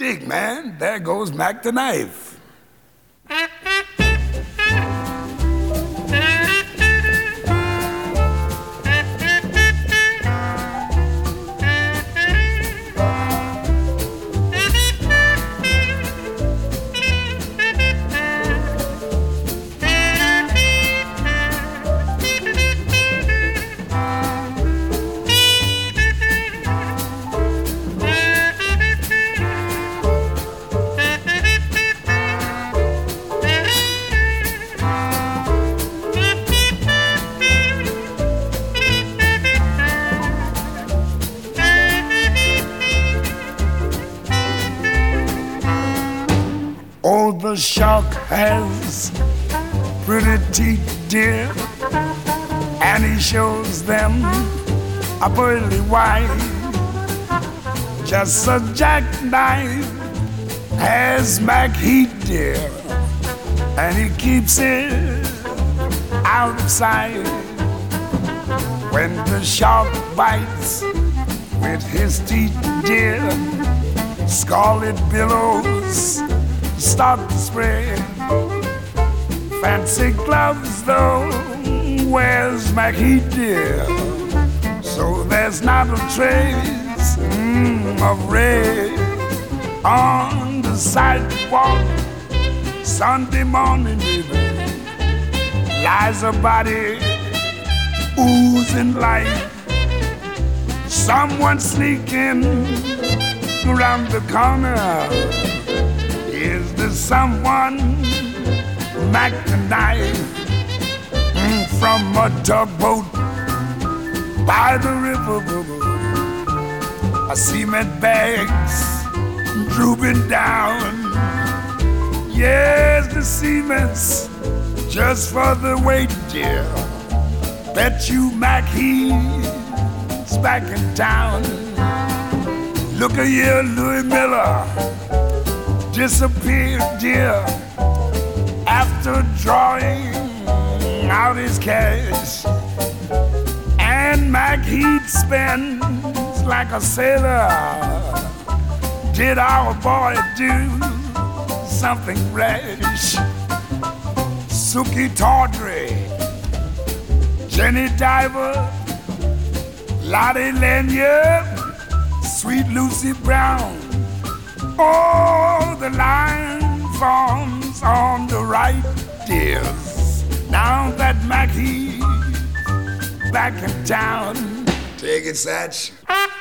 Dig, man, there goes Mac the Knife. Oh, the shark has pretty teeth, dear, and he shows them a pearly white. Just a jackknife has Mac Heat, dear, and he keeps it out of sight. When the shark bites with his teeth, dear, scarlet billows start to spread. Fancy gloves though wears Mac Heat, dear, so there's not a trace of red on the sidewalk. Sunday morning, baby, lies a body oozing life. Someone sneaking around the corner. Is there someone Mac the Knife from a tugboat by the river? A cement bags drooping down. Yes, the cement's just for the weight, dear. Bet you Mac he's back in town. Look at here, Louis Miller disappeared, dear, after drawing out his cash. And Mac Heat spends like a sailor. Did our boy do something rash? Suki Tawdry, Jenny Diver, Lottie Lanyard, Sweet Lucy Brown. Oh, the line forms on the right, dears. Now that Mac He's back in town. Take it, Satch.